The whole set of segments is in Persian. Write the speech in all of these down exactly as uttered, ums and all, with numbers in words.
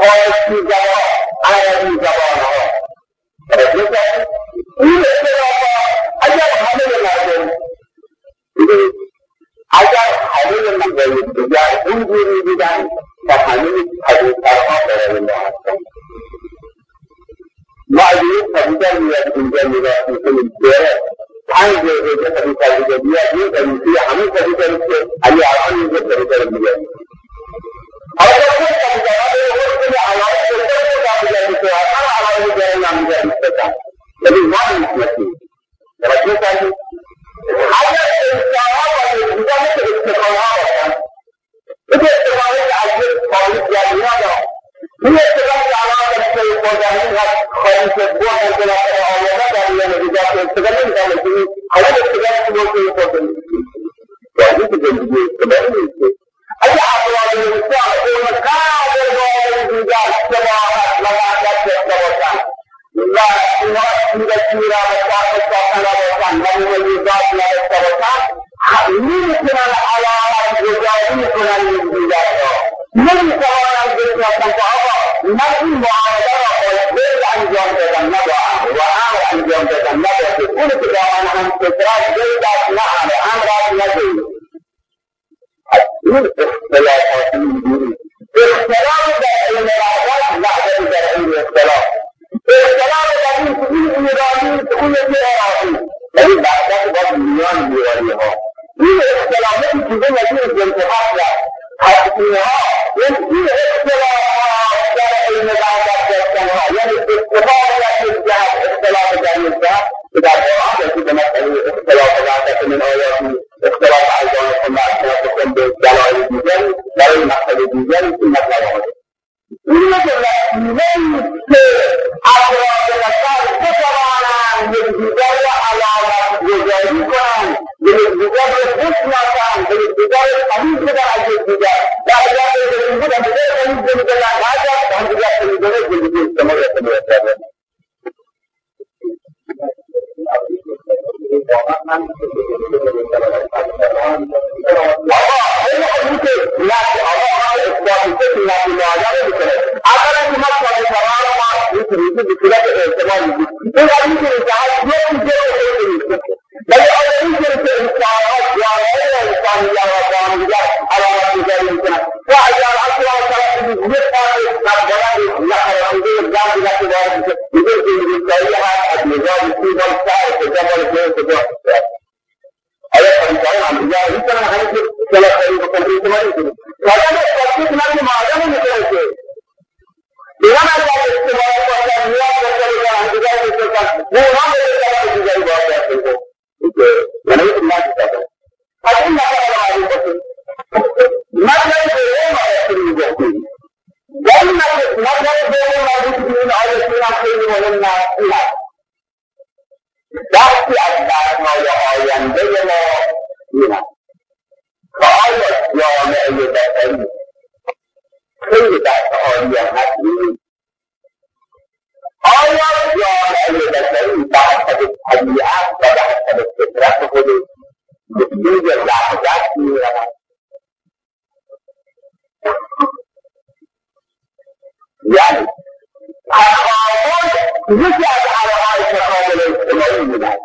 فارسی زبان عربی زبان ها این اختلافات اگر همه مردم اگر همه مردم دیگر اونجوری دیدن و همه حدیثرها برای ما هستن ما اگر یک پدیدر میاد اینجا نگاه میکنیم بره پنج روزه پدیدر دیگه بیاد این پدیدر همه پدیدر که علی آران اینجا پدیدر میاد اگر خود پدیدرها به خود کنی علامه بسر خود پدیدر میکنه هر علامه دیگر نمیدر میکنه ولی ما نیستیم توجه کنید اگر انسانها باید دیگر مثل استقامها باشن مثل استقامه که از یک پالیس یادی ندارم این استقامه که علامه بسر خودمین هست خواهی که بود انطلاقه آیانه در این نتیجه که استقامه میکنه که این حالا استقامه که بود خودمین یعنی که زندگی استقامه نیست اگر افراد انسان اون قادر باید دیگر شباهت و وحدت داشته باشن و اینها سیرتی را و صاحب ساختن را باشن و ممیزات نداشته باشن نمیتونن علامت گذاری کنن این دیگر را نمیتوانن بشناسن که آقا من این معامله را با زید انجام دادم نه با امر و امر انجام دادم نه با زید اونی که با آن هم فطرت زید است نه امر امر است نه زید این اختلافات اینجوری اختلاف در علم وحدت وحدت در علم اختلاف اختلاف در این که این ایرانی اون یکی عراقی ولی وحدت باید میان ایرانی ها این اختلافاتی چیزه نظیر جنتحاق را حسینه ها این اختلافات در علم وحدت داشتن ها یعنی اتفاق در این جهت اختلاف در این جهت که در قرآن رسی به مسئله اختلاف وحدت من آیاتی اختلاف ایضانکم و اختلافکم به دلائل دیگری برای مسئله دیگری که مطلب آمده این وسیله‌ای که افراد بشر بتوانند یکدیگر را علامت گذاری کنند یکدیگر را بشناسند یکدیگر را تمیز بدهند از یکدیگر و اگر یکدیگر را بغیر تمیز بدهند نجات همدیگر تمیزانه زندگی اجتماعی اعتماد کردند آقا خیلی خوبی که نفی آقا ما اثباتی که نفی معادله میکنه اولا که ما خواهی فرار ما این ریزی به صورت احتمال میدید این قدیم که انسان یک چیزی رو خیلی نیست ولی آیا این که انسانها جامعه انسانیت و جامعیت علامت گذاری میکنن و اگر اصلا اصلا یک قانون نبرند نخواهنده جمعی نفی وارد میشه میگه که انسانی هست از نظام سیدان سعی که جمعال جمعال جمعال آیا خریدان هم دیگر میکنن همه که سلا خرید و کنید اعتمالی کنید واقعا اثباتی که نفی معادله میکنن که ایران اگر اجتماعی باشن نیاز داشته باشن هم دیگر میکنن و اونها به اجتماع دیگری باید داشته باشن من این نفی دادم از این نفر را معلوم باشید مطلب دوم آیاتی میگفتیم و این مطلب دوم مربوط به این آیاتی هم خیلی مهم نه دستی از برنامه آینده ما این است که آیا جامعه بشری خیلی دست آریان هست نیست آیا جامعه بشری به حسب طبیعت و به حسب فطرت خود به سوی وحدت میرود یعنی تکامل یکی از علامات تکامل اجتماعی میدهد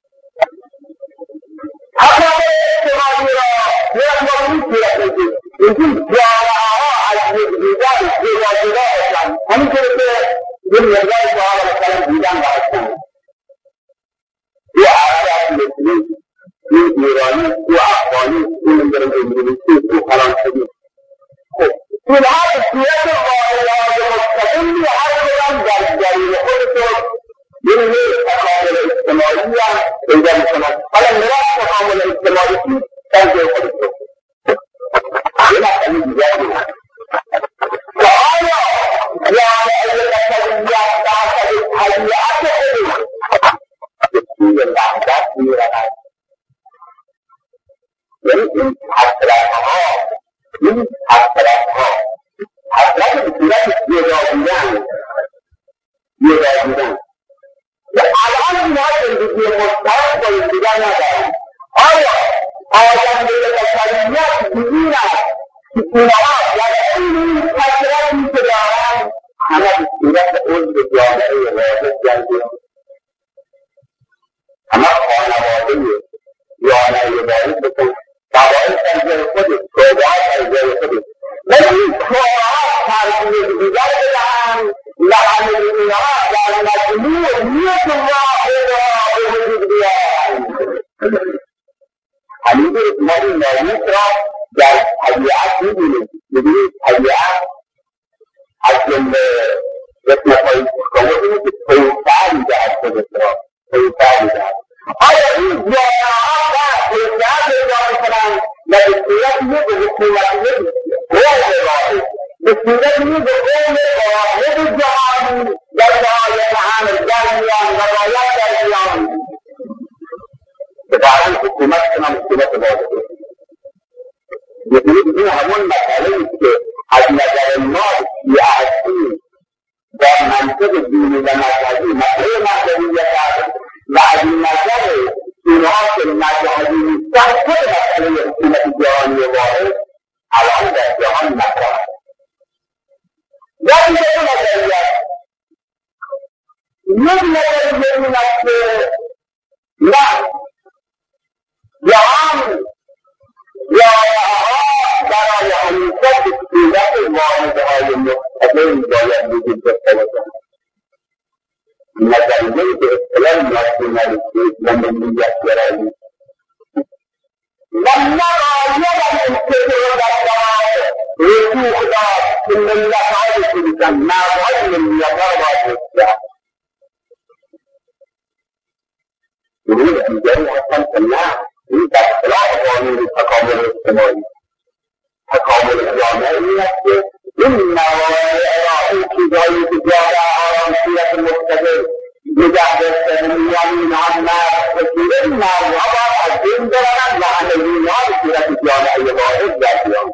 تکامل اجتماعی را یک موضوع صورت میگید اینکه جامعه‌ها از یکدیگر جدا جدا باشند همینطور که یک مقدار جاها مثلا دیدن باشند او عرب مثلی او ایرانی او افغانی او نمیدونم انگلیسی او فرانسوی اینها به صورت واحدات مستقلی هر کدام در جریان خودشون این نوع تکامل اجتماعی هم پیدا میکنند حالا مراد تکامل اجتماعی چیست در جای خودشون این مسئله دیگری هست که آیا جامعه بشریت بحث طبیعت خودش به سوی وحدت میرود یعنی این حسرتها این حسرتها حسرت به صورت جدا بودن جدا بودن که الان اینها زندگی مشترک با یکدیگر ندارند آیا آینده بشریت بدون است که اینها در این حسرتی که دارند همه به صورت عضو جامعه واحد جنگیدن، همه خانواده جامعه واحد بکن، قبایل در جای خودش، توبهات در جای خودش، ولی این توبهات تربیت دیگر بدهند و همه اینها در مجموع نیت واحد را به وجود بیارند. همینطور ما این ناموس را در طبیعت می‌بینیم. می‌بینید طبیعت از جمله قسمت‌های کاملی که توسعه می‌دهد خودش را، توسعه می‌دهد. آیا این جامعه‌ها باید توسعه پیدا می‌کنند و به صورت یک حکومتی قوم واحد، به صورت یک قوم واحد جهانی در نهایت همه در میان و باید در میان به دارن حکومت کنم حکومت واحد. یعنی این همون مسئله است که از نظر ما سیاسی در منطق دینی و مذهبی مسئله مذهبیت است و از نظر اینها که مذهبی نیستن خود مسئله حکومت جهانی واحد الان در جهان مطرح است. ولی به نظریت یک نظریه این است که نه جهان جامعه‌ها برای همیشه به صورت واحدهای مستقل باید وجود داشته باشند. نظریه‌ای به اصطلاح ناسیونالیستی و ملیت‌گرایی و نه باید از این فکر در جهان رسوخ داد که ملت‌های شدیدن مردهای ملیت‌ها باید بسیار گروه دیگری هستن که نه این در خلاف قانون تکامل اجتماعی تکامل جامعه این است که این موانع را این چیزهایی که جامعه آرامشیت مستقل نگه داشته میان اینها مرد بسیده این مردها باید از بین برند و همه اینها به صورت جامعه واحد در بیان.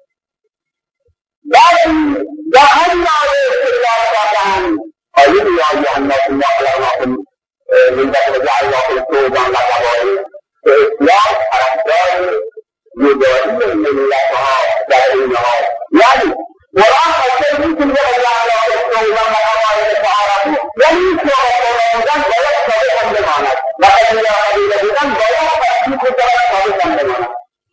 ولی در همین آیه استدلال کردند آیه یا الناس ما خلقناکم من ذکر وجعلناکم شعوبا و قبائل که اسلام طرفدار یگانگی ملت‌ها در اینها، یعنی قرآن اصلا میتونه به وجعلناکم شعوبا و قبائل تعارفوا، یعنی این شعوب بودن باید ثابت هم بماند و قبیله قبیله بودن باید تصدیق و ثابت هم بماند.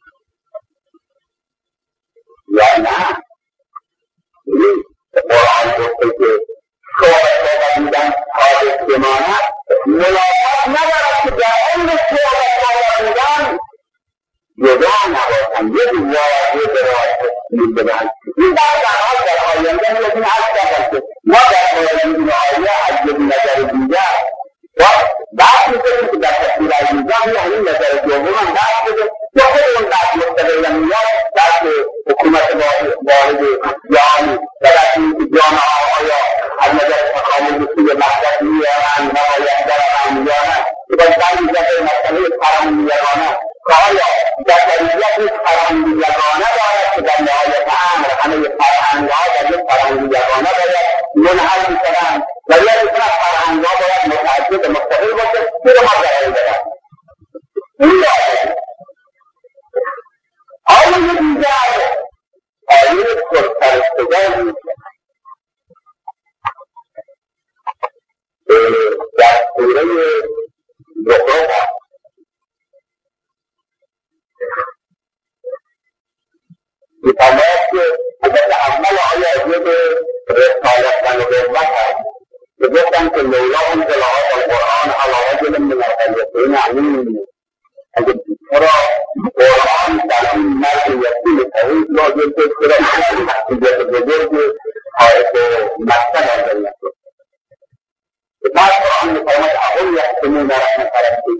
یا نه این قرآن گفته که شعوب شعوب بودن ثابت بماند ملاقات ندارد که در این شعوب شعوب بودن جدا نباشند، یک واحد را تشکیل بدهند. این در حال در آینده می‌بینیم عرض کردم که ما در مورد این آیه از یک نظر دیگر و بحث می‌کنیم که در تفسیر عزیزان یعنی نظر دوم هم بحث بده که خود اون بحث مستقل میاد بحث حکومت واحد جهانی و بحث اینکه جامعه‌ها آیا از نظر تکامل به سوی وحدت می‌آیند نباید بروند یا نه، که باز برمی‌گرده مسئله فرهنگ یگانه که آیا در طبیعت یک فرهنگ یگانه دارد که در نهایت امر همه فرهنگ‌ها در یک فرهنگ یگانه باید منحل می‌شوند و یا اینکه فرهنگ‌ها باید متعدد و مستقل باشه که ما در دارد. این آیه دیگر آیه پرسرشتگانی در سوره زخرف است. می‌فرماید که اگر اول آیه به رسالت و نبوت است که گفتن که لولا انزل هذا القرآن على رجل من القريتين عظيم، اگر چرا قرآن در این مرد یتیم توحید نازل شد چرا مسئولیت بزرگ حائط مقصد انزل نشد. بعد قرآن می‌فرماید اهم یحسبون رحمت ربک،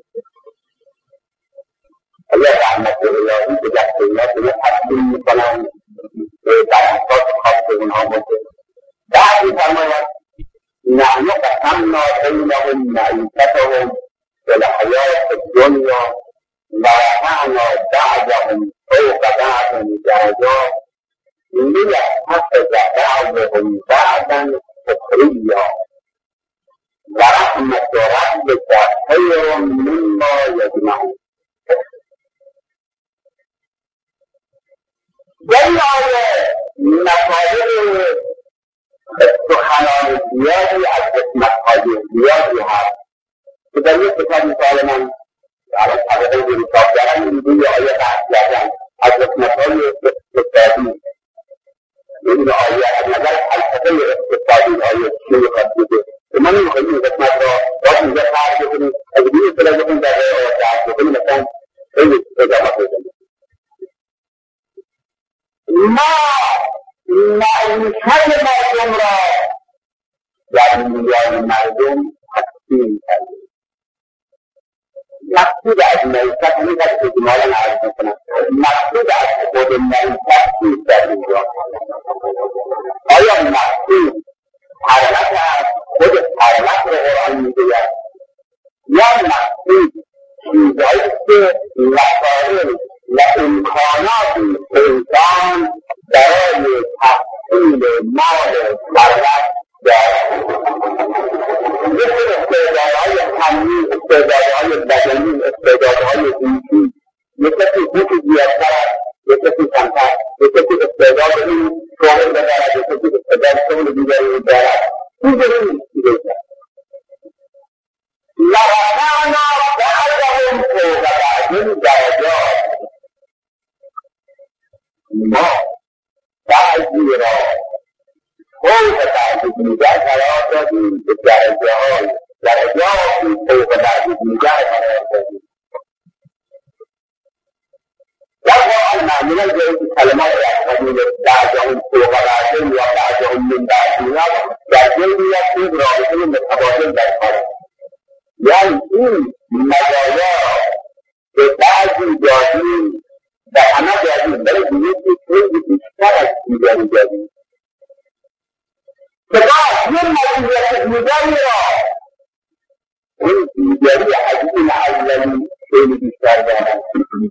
الله رحمت الهی که در سیاست رو تحصیل می‌کنند در اساس خاص اونها باشه. بعد می‌فرماید نحن قسمنا بینهم معیشتهم فی الحیاة الدنیا و رفعنا بعضهم فوق بعض درجات لیتخذ بعضهم بعضا سخریا و رحمت ربک خیر مما یجمعون. در این آیه مطالب سخنان زیادی از قسمت‌های زیادی هست که در یک کتاب مثال من در طبقه حساب کردن این روی آیه بحث کردن از قسمت‌های اقتصادی. این آیه از نظر فلسفه اقتصادی آیه چی می‌خواد بگه که من می‌خوایم این قسمت را باید اینجا فرض بکنیم از این اصطلاح بکنیم در درس بکنیم مثلا خیلی اجابه بکنیم ما معیشت مردم را در میان مردم تقسیم کردیم. مقصود از معیشت همین که اجمالا عرض میکنم مقصود از خود معیشت چیست در اینجا؟ آیا مقصود حرمت است خود حرمت را قرآن میگوید یا مقصود چیزهایی که وسایل و امکانات انسان برای تحصیل مال ثروت دارد؟ مثل استعدادهای فنی، استعدادهای بدنی، استعدادهای روحی، یک کسی هوش زیادتر است، یک کسی کمتر، یک کسی استعداد این شغل بدارد، یک کسی استعداد شغل دیگری دارد. این جوری چیزی است. لرفعنا بعضهم فوق بعض درجات. ما بعضی را فوق بعض دیگر قرار دادیم به درجه‌های درجاتی فوق بعض دیگر قرار دادیم. در قرآن معمولا جایی که کلمات رسمی بعضهم فوق بعض یا بعضهم من بعض میاد در جایی میاد این رابطه متبادل در کار. یعنی این مزایا به بعضی دادیم و همه دادیم برای دیگه خیلی بیشتر از دیگری دادیم که بعد یه مزیت دیگری را اون دیگری از این اولی خیلی بیشتر دارد.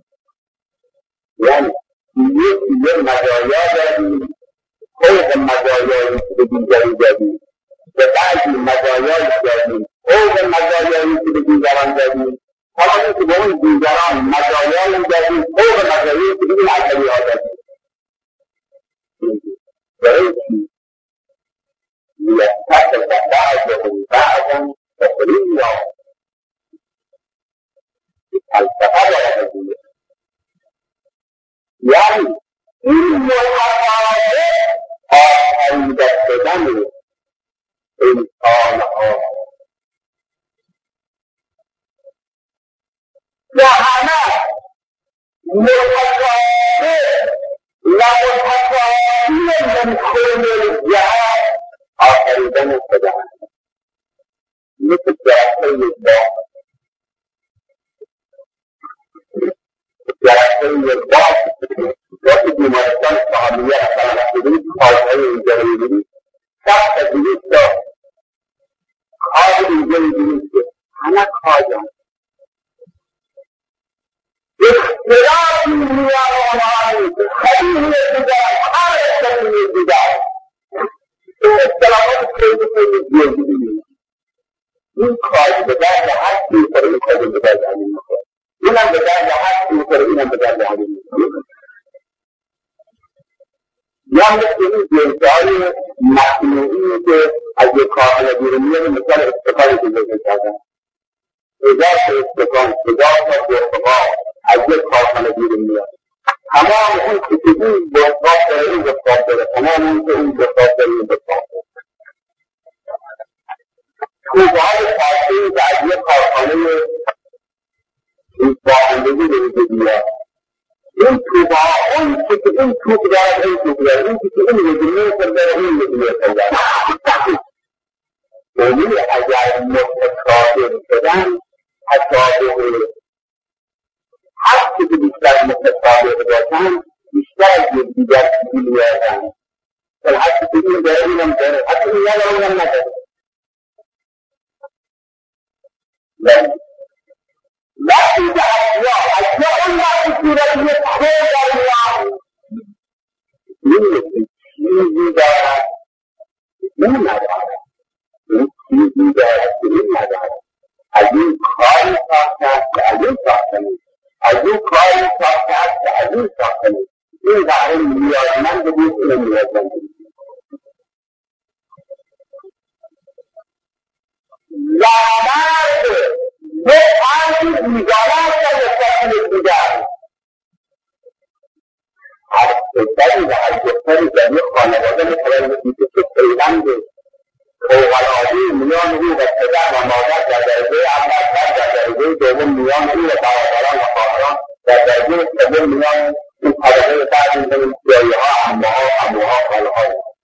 یعنی یه مزایا دادیم فوق مزایایی که به دیگری دادیم به بعضی مزایایی دادیم فوق مزایایی که به دیگران دادیم حالا این که به اون دیگران مزایایی دادیم فوق مزایایی که به این اولی ها دادیم. برای چی؟ لیتخذ بعضهم بعضا سخریا. فلسفه دارد دیگه. یعنی این متفاوت آفریده شدن انسانها و همه متفاوت و متفاوتی من کل جهان آفریدن شدن مثل درخته باغ درخته باغ وقتی بیمارستان صحابیه اصلا نشدید خواهدهای اینجا رو میدید سخت از دیگه تا خواه اینجا میدید که همه خواهدن اختلافی میان آنهایی خیلی دیگر هر اختلافی دیگر این اختلافات خیلی خیلی زیادی میدید این خواهد به درد هر چیز پر این خواهد به درد همین میخواد اینم به درد هر چیز پر اینم به درد همین میخواد یا مثل این جنسهای مصنوعی که از یک کارخانه بیرون میاد مثال استکان بزرگ کردن هزار تا استکان هزار تا برتقال از یک کارخانه بیرون میاد تمام اون که این برتقال داره این برتقال داره تمام اون که این برتقال داره این برتقال داره توبه‌های خاصی که از یک کارخانه این باندگی به وجود میاد این توبه اون که این توب دارد این توب دارد این که این رجمه سر دارد این رجمه سر دارد اونی اگر متقابل شدن تشابه هر چی که بیشتر متقابل باشن بیشتر از یک دیگر چیزی میادن ولی هر چی که این داره اینم داره حتی این یاد اونم نداره وقتی که اشیا اشیا اون وقتی صورت یک خود در میان این چیزی دارد این ندارد این چیزی دارد که این ندارد از این کاری ساخته است که از این ساخته نیست از این کاری ساخته است که از این ساخته نیست این قرار نیازمند بود این نیازمند بود مرد به طرزی بیگانه هستن نسبت به دیگر. هر پسری و هر دختری در یک خانواده مثلا میشه که پیوند فوق‌العاده‌ای میان او و پدر و مادر در درجه اول و در درجه دوم میان او و برادران و خواهران در درجه سوم میان این طبقه بعد این دایه‌ها، عمه‌ها، عموها، خاله‌ها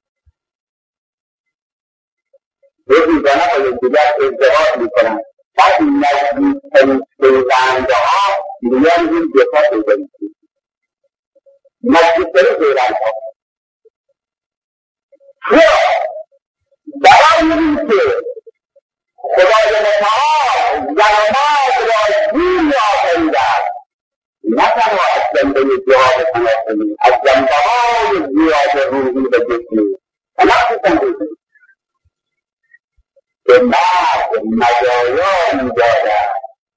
یه بیگانه با یکدیگر ازدواج میکنن. بعد نزدیکترین پیوندها میان این دفاع پیدا میکنن. نزدیکترین پیوندها چرا؟ برای این که خدای متعال زن و مرد را جوری آفریده است، نه تنها از جنبه جهاد تناسلی، از جنبه‌های زیاد روحی و جسمی و مخصوصا روحی به مرد مزایایی دارد.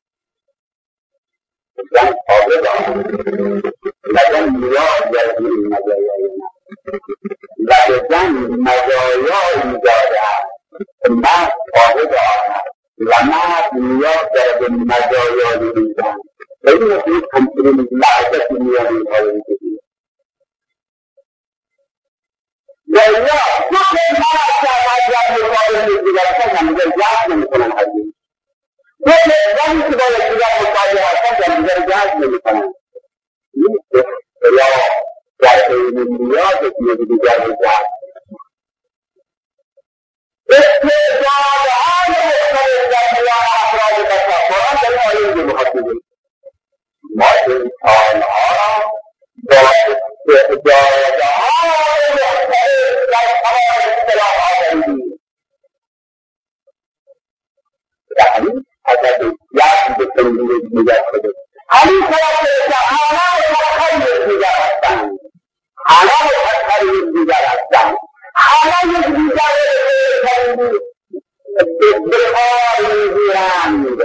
زن قابل آن و زن نیاز دارد این مزایای مرد و به زن مزایایی دارد که مرد قابل آن است و مرد نیاز دارد به مزایای این زن. و این نقید همچنین لحظت میان این های میکنید و اینا دو که مرد که از مقابل دیگر هستن هم دیگر جهد نمیکنن هرگز. دو که زنی که باید دیگر مقابل هستن هم دیگر جهد نمیکنن. این اختلاف در این نیاز که دیگر جهد استعدادهای مختلف در میان افراد بشر قرآن در این آیه میگه مخاطبین ما انسانها را با استعدادهای مختلف در تمام اصطلاحات آفریدیم. یعنی اگر یک به تنظیم دیگر شده همین طرف که همه متخیل دیگر هستند، همه متخیل دیگر هستند، همه یک دیگر به کار میگیرند.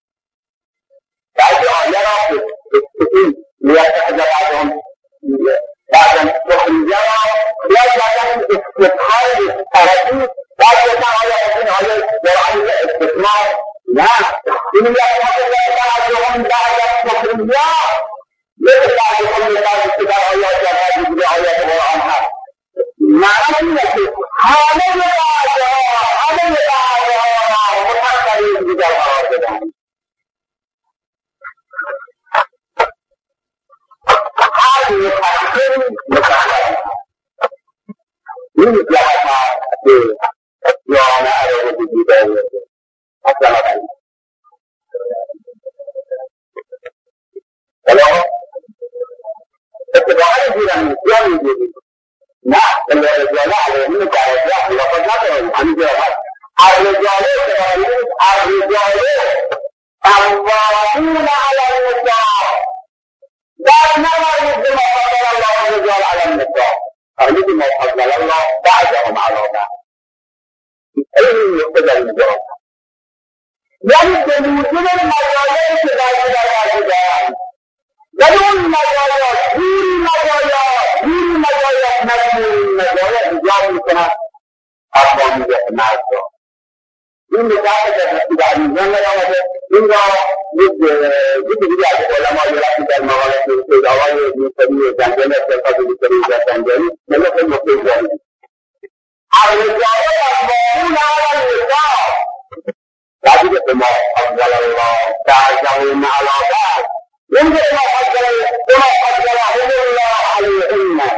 بعضی آیه را بسکتیم لیتخذ بعضهم بعضهم سخریا یا بعضهم استفهای طرفی بعضی آیه این آیه قرآنی استثناء نه این لیتخذ بعضهم بعضهم سخریا لیتخذ بعضهم بعضی در آیات جمعی دیگه آیات قرآن هست. معنی اینه که همه بعضها همه بعضها متخیل دیگر قرار بدن. هر متخیل متخیل این جهت هست که جامعه را وجودی دارد. اصلا بایید حالا اتباعی دیرم یا میگیدید نه بله رجاله علیهیم درجه لقد نداریم همین جا هست. الرجاله اتباعیدید الرجاله قوامون علی النساء در نمایید به ما فضل الله الرجال علی النساء فرمید ما فضل الله بعضهم علی بعض. این نقطه در اینجا یعنی به وجود مزایایی که در درجه دارند ولی اون مزایا جوری مزایا جوری مزایا مجموعی مزایا ایجاد میکنند افغانی مرد را. این مثال که در میزان نرامده این را یک دیگه از علمای رفتی در مقالت پیداوای نیستری زنجان استفاده نیستری در زنجانی مثل نقطه جایی الرجاله قوامون علی النساء بعدی که ما فضل الله بعضهم علی بعض این که ما فضل فضلهم الله علیهن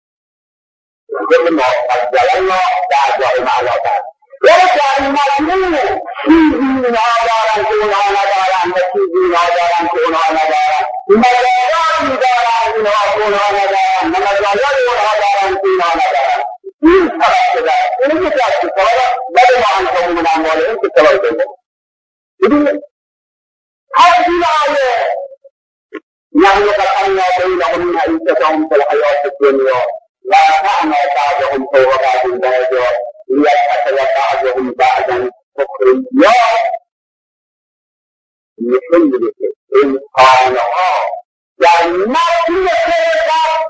که ما فضل الله بعضهم علی بعض ولكن المجموع چیزی نادارن که اونها ندارن و چیزی نادارن که اونها ندارن مزایایی دارن اینها که اونها ندارن و مزایایی اونها دارن که اینها ندارن. این سبب شده این که از سبب بد ما انتمون من امواله این که سبب شده ببینید هر این آیه یعنی قطعنا بینهم معیشتهم فی الحیاة الدنیا و رفعنا بعضهم فوق بعض درجات لیتخذ بعضهم بعضا سخریا. نشون میده که انسانها در متن خلقت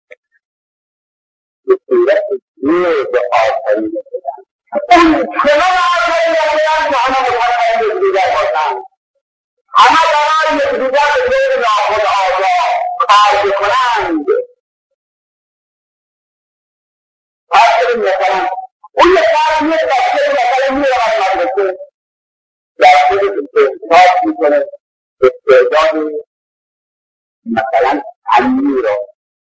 به صورت جز آفریده شدند. اون چنان آفریده شدند که همه متخیل مثلا یک بچه مثلا میرود مدرسه در خودش احساس میکنه استعداد مثلا علمی را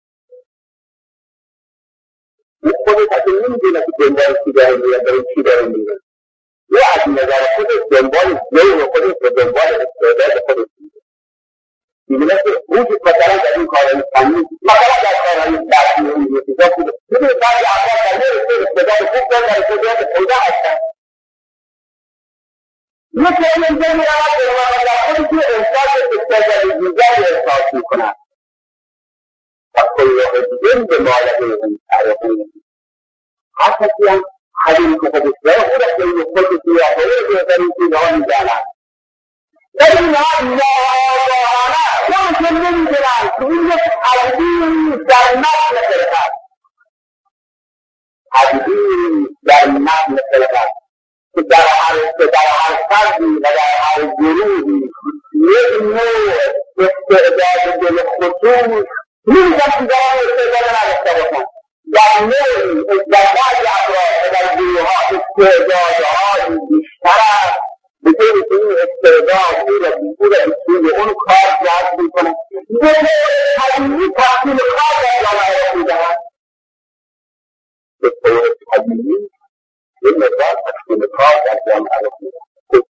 او خودش اصلا نمیدونه که دنبال چی داره میره داره چی داره میره او از نظر خودش دنبال ذهن خودش و دنبال استعداد خودش میره میبینه که وجود مثلا در این کارهای فنی مثلا در کارهای درسی و این چیزا بوده میبینه بعضی افراد در یه رشته استعداد خوب دارن در استعداد پیدا هستن یکی از اینجا میرود و در خودش یه احساس استعداد دیگری احساس میکنن و کل واحد دیگه به مالک اون تعریفون هر کسی هم حدیم که خودش داره خود از این خودش یافته بهترین چیزها میدانند ولی اینها ناآگاهانه خودشون نمیدونند که این یک تدبیر در نسل خلقت تدبیر در نسل خلقت که در هر در هر فردی و در هر گروهی یک نوع استعداد دل خصوص نمیدونم که دارم استعداد نداشته باشم در نوعی در بعضی افراد و در گروهها استعدادهایی بیشتر است به طوری که این استعداد او را او را به سوی اون کار جذب میکنه به طور طبیعی تحصیل کار در جامعه میدهد به طور طبیعی این مقدار تحصیل کار در جامعه میدهد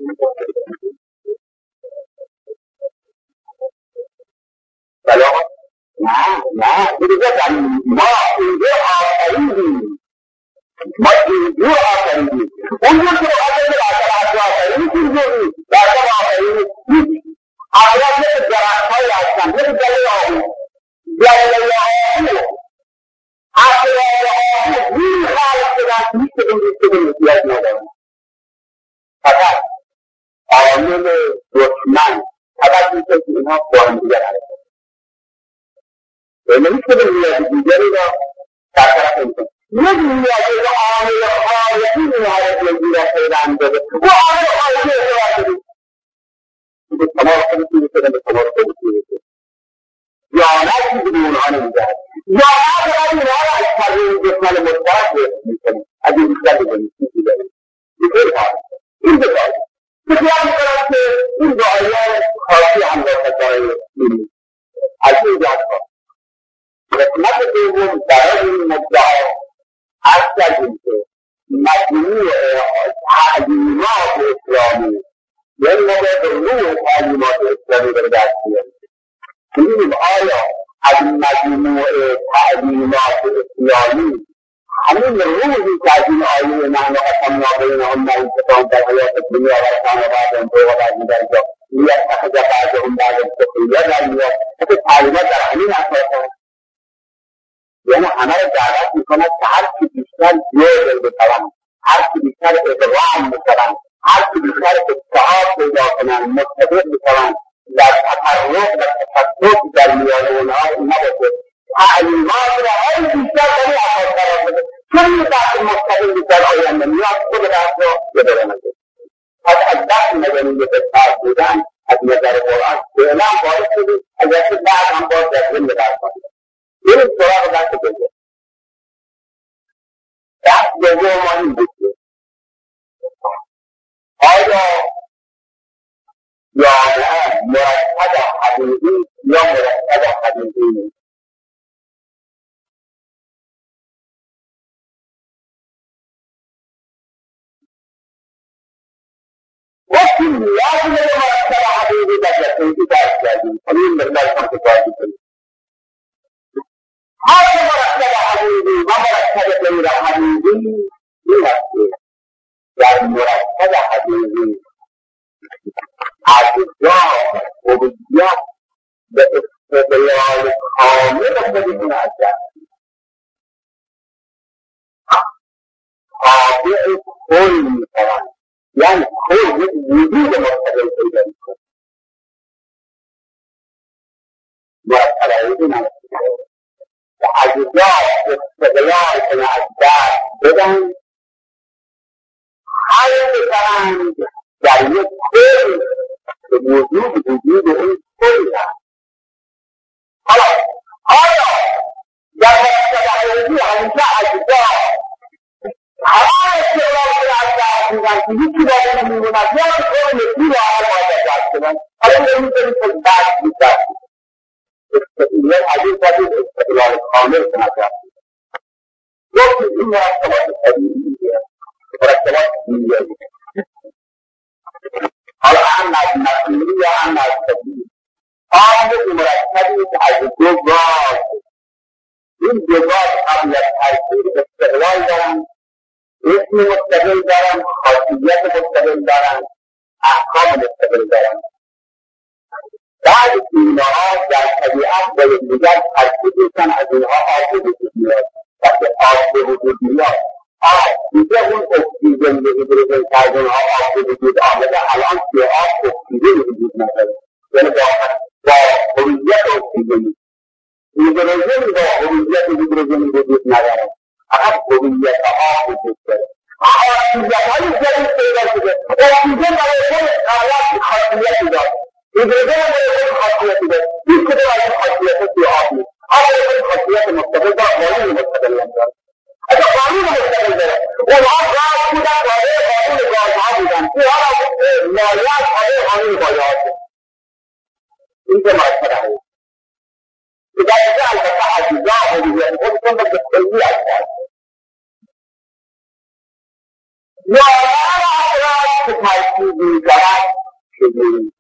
سلام نه نه دیگه ما اینجا آفریدیم ما اینجا آفریدیم اونجا که آفریدیم در آفریدیم اینجوری در آفریدیم هیچ افراد یک درخت‌های هستن یک جلوه آهو جلوه آهو افراد آهو این خالق شدن هیچ کدوم هیچ کدوم احتیاج ندارن فقط عامل دشمن فقط میشه که اینها با هم دیگر هستن و نمیشه به نیاز دیگری را در طرف انسان یک نیازی را عامل خارجی نیاز دیگر پیدا داده و عامل خارجی اعتبار شدید به تمام خودشی بسیدن به تمام خودشی بسید یا نه چیزی به اونها نمیدهد یا نه باید اینها را از تغییر دشمن مشترک بسید میکنید از این بیشتر بزنید چیزی دارید بسید کار این بسید بسیار میکنم که این دعایان خاصی هم را فتای میرید از این جهت قسمت دوم برای این مدعا هست از اینکه مجموع تعلیمات اسلامی یعنی ما باید روح تعلیمات اسلامی رو دست بیاریم ببینیم آیا از مجموع تعلیمات اسلامی همین روحی که از این آیه نحن قسمنا بینهم معیشتهم در حیات الدنیا و رفعنا بعضهم فوق بعض درجات لیتخذ بعضهم بعضا سخریا در تعلیمات در همین اساس هست یعنی همه را دعوت میکند که هر چی بیشتر جهد بکنند هر چی بیشتر ادغام بکنند هر چی بیشتر اتحاد پیدا کنند متفق بکنند در تفرق و تفکک در میان اونها نباشه تعلیمات را هر بیشتر در این اساس قرار بده چون این بحث مستقل در آینده میاد خود بحث را ببره نده پس از بحث مدنی بسیار بودن از نظر قرآن فعلا باعث شدید اگرچه بعد هم باز در ضمن بحث کنید این سراغ بحث دوم بحث دوم ما این بود که آیا جامعه مرتب حقیقی یا مرتب حقیقی نیست وقتی نیاز به مرتب حقیقی در جسدی درست کردیم این مقدار هم که باید کنیم هر مرتب حقیقی و مرتب غیر حقیقی این است در مرتب حقیقی اجزا عبودیت به استقلال کامل خودشون هستند تابع کل میشوند یعنی کل یک وجود مستقل پیدا میکنه مرتب حقیقی نمیشه و اجزا استقلال کنه از دست بدن حل بکنند در یک کل به وجود وجود این کل هست حالا آیا در مرتب حقیقی همیشه اجزا هر استقلال که از دست میدن که هیچی باقی نمیموند یا به طور نسبی واقعا باید از دست بدن حالا نمی‌دونیم که دست میدن استقلال عزیز باید استقلال کامل کنند گفت این مرتبات طبیعیه مرتبات طبیعیه حالا هم از مسئولی یا هم از طبیعی آن یک مرتبی که از دو گاز این دو گاز قبل از ترکیب استقلال دارن اسم مستقل دارن خاصیت مستقل دارن احکام مستقل دارن بعد اینها در طبیعت با یکدیگر ترکیب میشن از اینها آب به وجود میاد وقتی آب به وجود میاد آب دیگه اون اکسیژن به هیدروژن که از اونها آب به وجود آمده الان توی آب اکسیژن به وجود نداره یعنی با هویت اکسیژنی هیدروژن با هویت هیدروژنی وجود نداره فقط هویت آب وجود داره خاصیت‌های جدید پیدا شده اکسیژن برای خودش قبلا خاصیتی داشت هیدروژن برای خودش خاصیتی داشت هیچ کدوم از این خاصیت‌ها توی آب نیست آب برای خودش خاصیت مستقل داره قانون مستقل هم داره اگه قانون مستقل داره اونها گاز بودن تابع قانون گازها بودن اونها را مالیات تابع قانون مالیات این که مسئله هست که در اینجا البته عزیزا هویت خودتون به کلی هستند یا آن افراد که ترکیب می‌کنند چجوری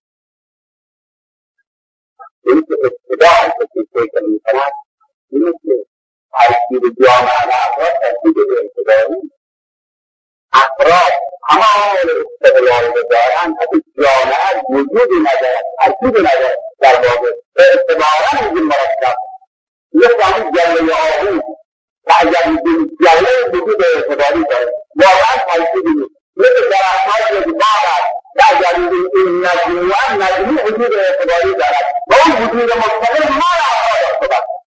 این که ابتداعی که فکر می‌کند اینه که ترکیب جامعه افراد ترکیب ابتدایی افراد تمام استقلال رو دارند اگه جامعه وجودی ندارد ترکیبی ندارد در واقع اعتبارا میگیم مرکب مثل همون جله آهو و اگر میگیم جله وجود اعتباری داره واقعا ترکیبی نیست مثل درخت‌های باغ است و اگر میگیم این مجموعه مجموع وجود اعتباری دارد و اون وجود مستقل مال افراد خود است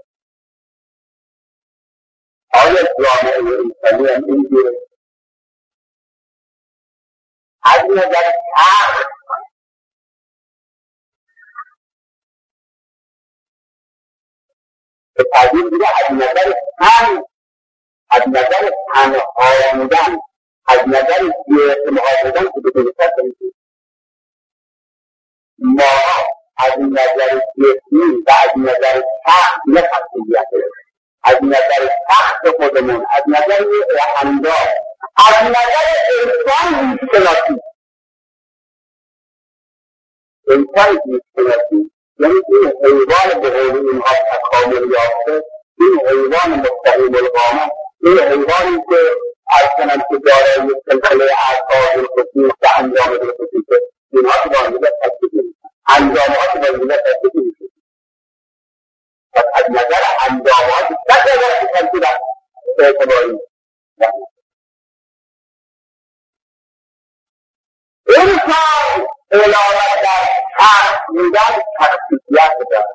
آیا جامعه انسانی هم اینجوره از نظر تخت به تعبیر دیگه از نظر تن از نظر تنها بودن از نظر بی‌اعتماد بودن که بدون شک میشه ما از نظر جسمی و از نظر تخت نه خاصیت از نظر تخت خودمون از نظر انداز از نظر انسان میشناسی انسان میشناسی یعنی این حیوان به قول اینها تکامل یافته این حیوان مستقیم القامت این حیوانی که از کنم که دارای سلسله اعصاب الخصوص و انجام الخصوص اینها که با انجام تکلیف میشن انجامات که با انجام تکلیف میشن پس از نظر انجامات نه نظر که تکلیف اعتباری انسان علامت در تخت میدن تخصیصیت دارد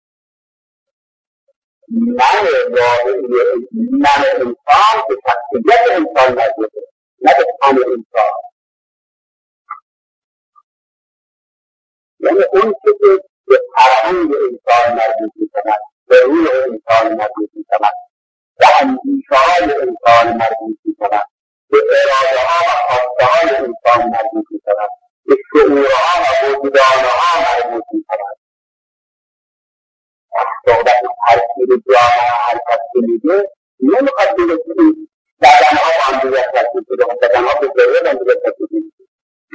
من واقعی من انسان که تخصیصیت انسان نزده نه به تن انسان یعنی اون که به فرهنگ انسان مربوط میکند به روح انسان مربوط میکند به اندیشه‌های انسان مربوط میکند به اراده‌ها و خواسته‌های انسان مربوط میکند به شعورها و وجدانها مربوط میکند صحبت ترکیب جامعه هر کس که میگه نمیخواد بگه که بدنها با هم دیگر ترکیب شده بدنها به ضرورت هم دیگر ترکیب میشه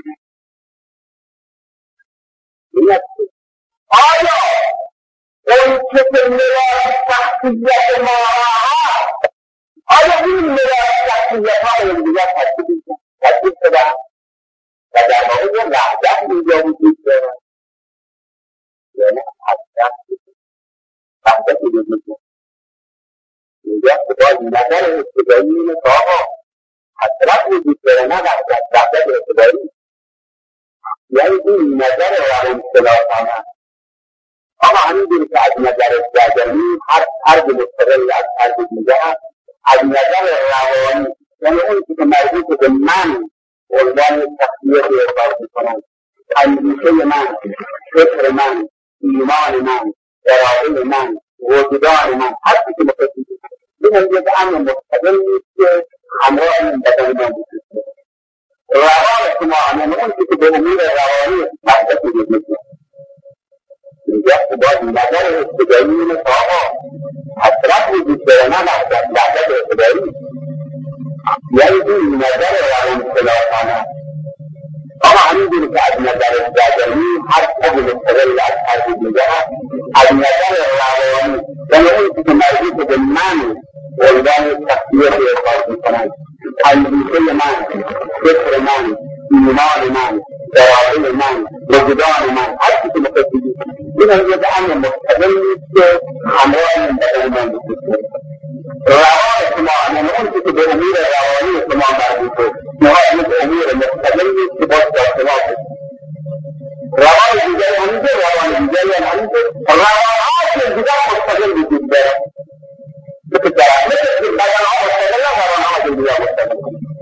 آیا اون که که میراث شخصیت ما هست آیا این میراث شخصیت ها اون دیگر ترکیب شده و در واقع یه وحدت اینجا وجود دارد یعنی حضرت وحدت وجود دارد اینجا که باید نظر ابتدایی اینه که آقا حضرت وجود داره نه وحدت وحدت ابتدایی یعنی این نظر روان شناسانه آقا همینجوری که از نظر جدلی هر فرد مستقل از فرد دیگه از نظر روانی یعنی اون که مربوط به من عنوان تخلیق اعتبار میکنم اندیشه من فکر من ایمان من اراده من وجدان من هر چیزی که متصل این یک امر مستقل نیست که همراه این بدن ما وجود داره. روان شما همه اون که به امور روانی مقصد وجود میکنه. اینجا باید نظر ابتدایی اینه که آقا حسرت وجود داره، نه مقصد نظر ابتدایی، یعنی این نظر روان خلافانه. اما همینجوری که از نظر جزمی هر قبل مستقل از هر دیگه از نظر روانی یعنی اون که مربوط به من عنوان تخصیص احساس میکنند، اندیشه من، فکر من، ایمان من، اراده من، وجدان من، هر چیزی متصلی این از یک امر مستقل نیست که همراه این بدن من وجود داره. روان شما یعنی اون که به امور روانی شما مربوطه نهایت یک امور مستقل نیست که باید در شما بشه. روان دیگری همینطور، روان دیگری هم همینطور، روانات دیگر مستقل وجود داره. مثل درست مثل بدنها مستقل نه، روانات دیگر مستقل.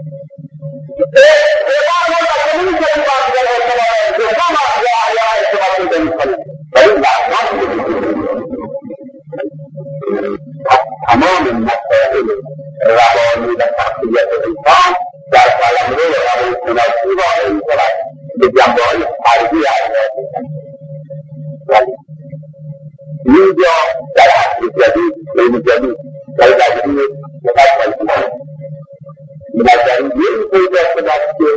ایمان مستقل نیست که این باید در ارتباط جسم یا یا ارتباط پیدا میکنه. ولی لحظات تمام مسائل روانی و شخصیت انسان در قلمرو روانشناسی واقع می‌شود به جنبه‌های فردی ارزیابی می‌شود. ولی اینجا در عصر جدید، علم جدید در نظریه مقدمه نظریه‌ای پیدا شده است که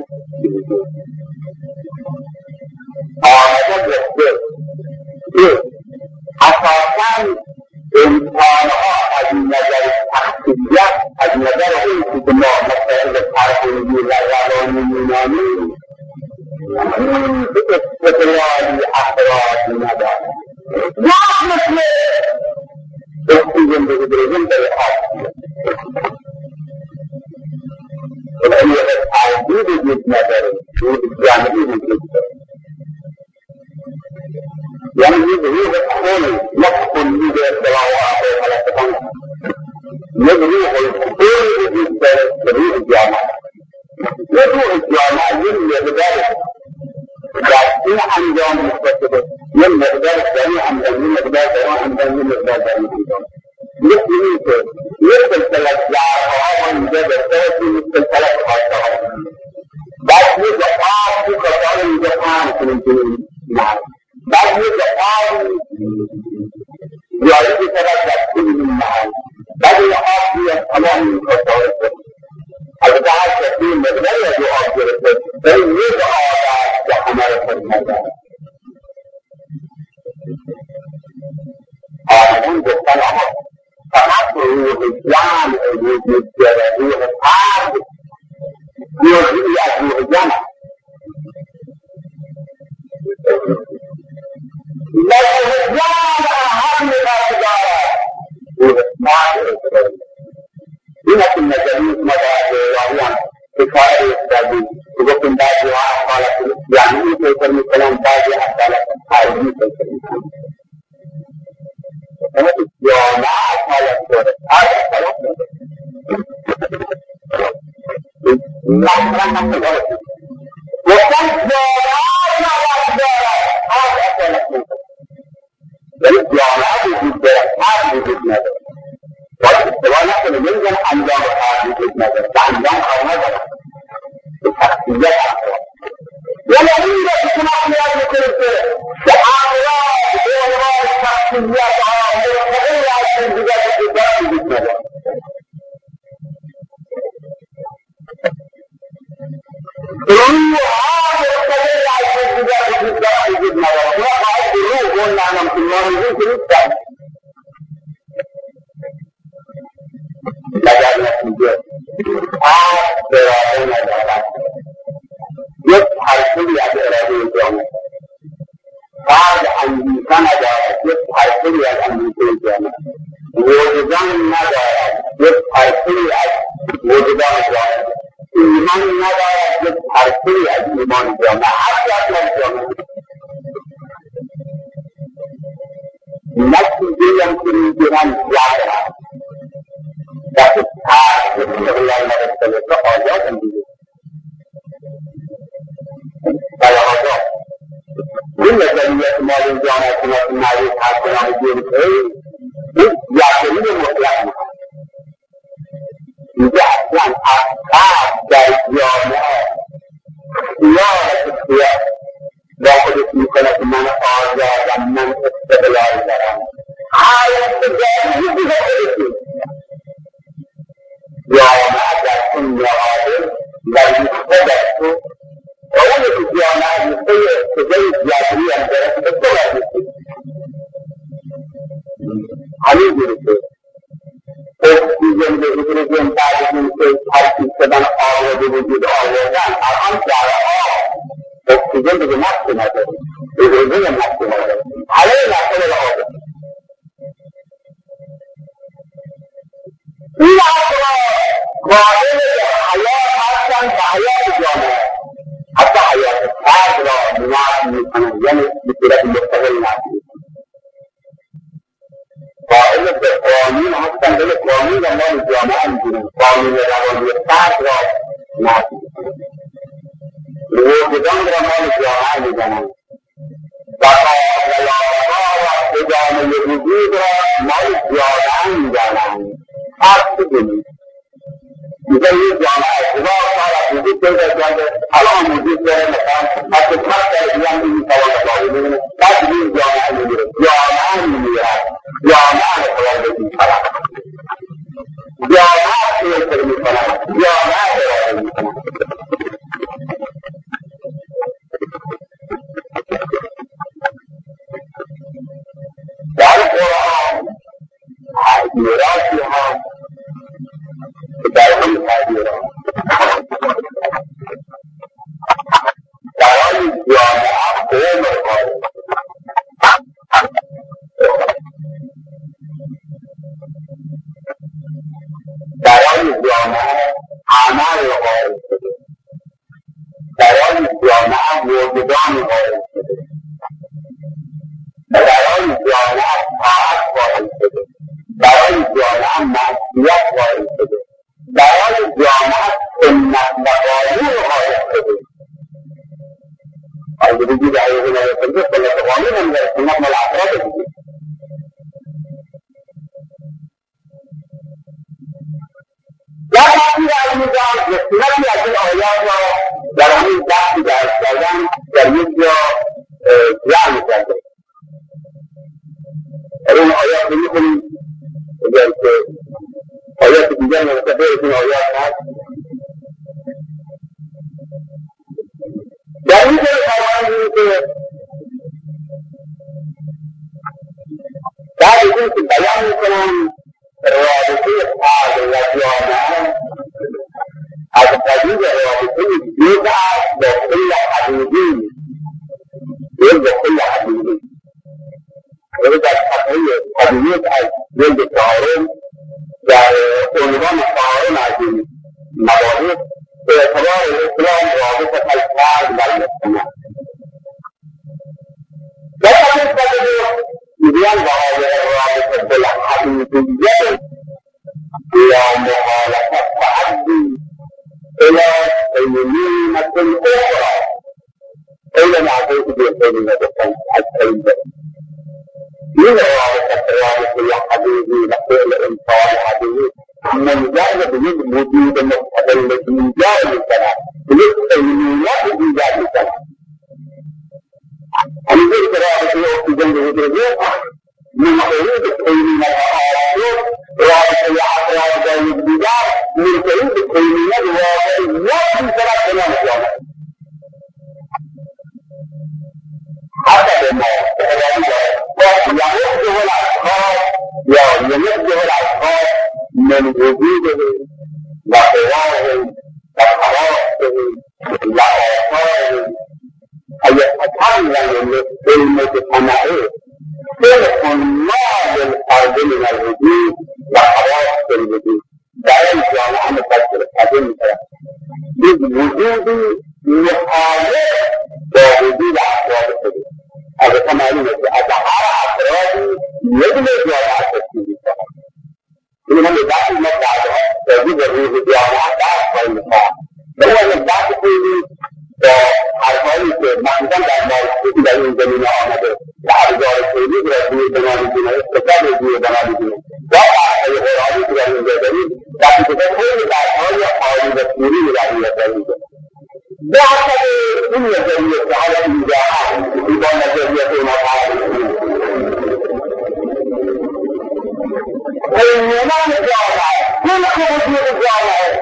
آمده گفته که اساساً انسانها از نظر تخصیصیت، از نظر این که ما مسائل فرهنگی و روانی مینامیم هیچ استقلالی افرادی ندارد. یا مثل اکسیژن به هیدروژن در آب ولی فردی وجود نداره، جمعی وجود داره. یعنی یک روح کل، یک کلی به اطلاع و آقای خلقتان، یک روح کل وجود داره به روح جامعه. یک روح جامعه یک مقدار در این انجام مختصره، یک مقدار در این انجام، یک مقدار در این انجام، یک مقدار در این انجام. یک روحی که یک سلسله جارها و اینجا بسته یک سلسله خواهده ها. بعد یک آب که کتار اینجا پان کنیم که نهار. بعد یک آب جایی که طرف دستی نهار. بعد یک آب که تمام کتار کنیم. البته هر کسی مقداری از آب گرفته ولی یک آب است که همه را خدمت دارد. آمدون گفتن آقا فقط روح جمع، روح جمع، روح فرد، روحی از روح جمع. روح جمع هم نگاه دارد، روح فرد ارتباط. این اصل نظریه ما در واقعا اشاره کردیم که گفتیم بعضی ها حالت جمعی فکر میکنن، بعضی حالت فردی فکر میکنن. اما جامعه حالت داره، حالت حالت داره. مثلا مثل داره. گفتن جامعه حالت داره، حالت حالت داره. ولی جامعه وجود داره، هر وجود نداره. باید استوار نکنه، نمیدن انجام هر وجود نداره. به انجام کار نداره. به شخصیت افراد. ولی این را که شما نیاز میکنید که افراد به عنوان شخصیت ها مستقل از این دیگر وجود وجود نداره. روح ها مستقل از این دیگر وجود نداره. ما باید روح اون نام که ما میگیم که نیستن. نظر نتیجه آب اراده ندارد. یک حرکتی از اراده جامعه فرد اندیشه ندارد، یک حرکتی از اندیشه جامعه وجدان ندارد، یک حرکتی از وجدان جامعه ایمان ندارد، یک حرکتی از ایمان جامعه حتی از جامعه نتیجه هم که میگیرن جامعه دست تر بسیار نرسته که آزاد هم دیگه بلحاظا این نظریت مال جامعه کنات معروف هست کنام جیرکه این یقینی مطلق میکنه اینجا اصلا خیال خیال با خودش میکنه که من آزادم، من استقلال دارم. حالت جایی دیگه خودشی جامعه در اون نهاده در خودش تو و اونی که جامعه نقطه سجای زیادری هم داره که تو باید همین جوری اکسیژن به هیدروژن بعد از این که ترکیب شدن آورده وجود آوردن، الان در آب اکسیژن دیگه نقصی نداره، هیدروژن هم نقصی نداره، همه نقصه را آورده. این افراد قائل به حیات هستند و حیات جامعه، حتی حیات فرد را نقض میکنند، یعنی به صورت مستقل نقض میکنند. قائل به قانون هستند ولی قانون را ما جامعه میگیریم، قانون روانی فرد را نقض میکنند، وجودان را ما جامعه میزنند، بقا و لاغا و ادامه وجود را ما جامعه میزنند. فرق بگیرید میگه یه جامعه هزار سال از وجود پیدا کرده، الان وجود داره، مثلا حتی هر سال دیگه این توان باقی میمونه، بعد این جامعه میگیره، جامعه میگیرد، جامعه خواهد میکنند، جامعه خیلی میکنند، جامعه خواهد میکنند. در قرآن میراثی هم در این تعبیران برای جامعه قوم قائل، برای جامعه عمل قائل شده، برای جامعه وجودان قائل شده، برای جامعه طاعت قائل شده، برای جامعه معصیت قائل شده، برای جامعه سنت و قانون قائل شده. از وجود علیه نایسنده سنت و قانون هم در سنت مال افراد دیگه. در تفسیر علمیزان بسیاری از این آیات را در همین بحثی درس کردن در یک جا جمع کرده. در این آیات رو می‌خونیم اگر که آیات دیگر مرتبه این آیات هست. در این جای فرمانده که بعد از این که بیان میکنم رابطه فرد و جامعه از قبیل رابطه جزء است با کل حدودی، جزء کل حدودی. ولی در صفحه قبیلیت از جلد چهارم در عنوان چهارم از این مباحث به اعتبار اسلام رابطه الفرد و المجتمع. در این صفحه میگویند وهذه الرابطة الحدودية لا مخالفة تعدي إلى قيمة أخرى إلى معطوف بقيمة الحدودية. من رابطة الرابطة الحدودية لقول الإنسان الحدودي من جانب وجود مستقل من جانب السلام بالقيميات في جانب السلام. أنظر رابطة أكسجين بهيدروجين من حدود القيمية الآخر رابطة الأفراد ذوي البدار من حدود القيمية الواقعية في ثلاث تمام الجامعة. حسب ما يمده الأشخاص يمده الأشخاص من وجوده وقواه وحراسته وآثاره أن يتحمل المجتمعين فرق ما للأرض من الوجود وحراسة الوجود. دائما جامعة مفكرة هذه المثال بالوجود محاولة بوجود أفراد الحدود. هذا كما يقولون أظهر أفراد يجب جامعة تشكيل فقط. إنما لذلك ما بعدها يجب وجود جامعة داخل المقام. هو لذلك كل حرفانی که معمولا در مارکسیسم در این زمینه آمده و ابزار تولید را روی بنا می‌کنه، استفاده روی بنا می‌کنه و بحث‌های قرآنی که در اینجا داریم وقتی که خیلی بحث‌های عالی و سوری را روی داریم. بحث‌های این نظریه که حالا اینجا هست با نظریه که مطابق ایمان جامعه این خودی جامعه